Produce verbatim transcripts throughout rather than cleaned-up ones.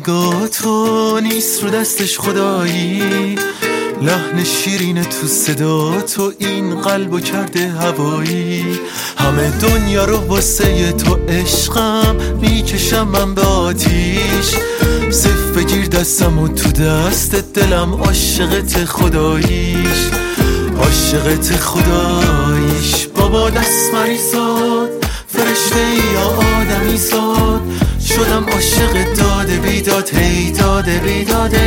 نگاه تو نیست رو دستش خدایی، لحن شیرین تو صدا تو این قلبو کرده هوایی. همه دنیا رو واسه تو عشقم میکشم من به آتیش، صف بگیر دستم و تو دست دلم عاشقت خداییش، عاشقت خداییش. بابا دست مریزاد فرشته یا آدمی زاد، شدم عاشق داده بیداد، هی داده بیداد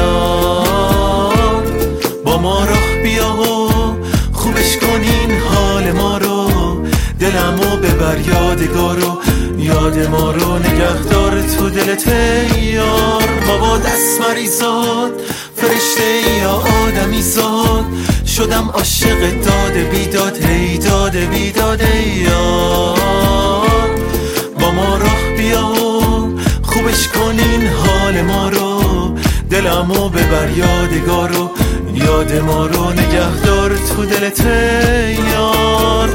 یار. با ما راه بیا و خوبش کنین حال ما رو، دلمو ببر یادگارو، یاد ما رو نگهدار تو دلت یار. بابا دست مریزاد فرشته یا آدمی زاد، شدم عاشق داده بیداد، هی داده بیداد یار. با ما راه بیا و خوبش کنین حال ما رو، دلمو ببر یادگارو، یاد ما رو نگهدار تو دلت یار.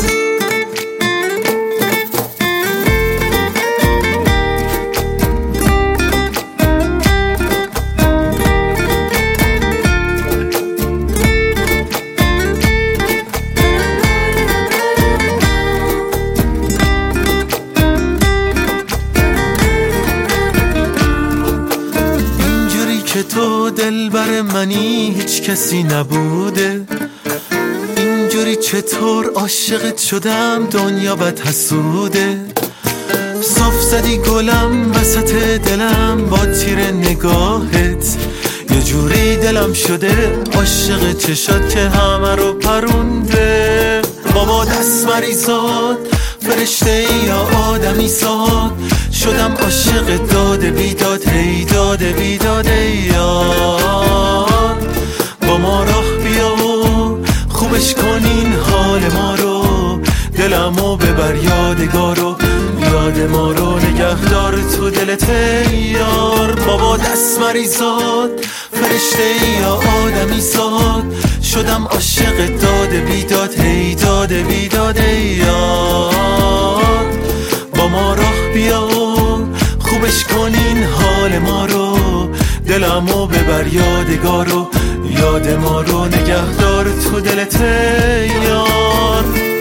که تو دلبر منی هیچ کسی نبوده، اینجوری چطور عاشقت شدم دنیا بد حسوده. صف زدی گلم وسط دلم با تیر نگاهت، یه جوری دلم شده عاشق چشات که همه رو پرونده. بابا دست مریزاد فرشته یا آدمی زاد، شدم عاشق داده بیداد، هی داده بیداد یار. با ما راه بیا و خوبش کنین حال ما رو، دلمو ببر یادگارو، یاد ما رو نگهدار تو دلت یار. بابا دست مریزاد فرشته یا آدمی زاد، شدم عاشق داده بیداد، هی داده بیداد یار. با ما راه بیا و خوبش کنین حال ما رو، دلمو ببر یادگارو، یاد ما رو نگهدار تو دلت یار.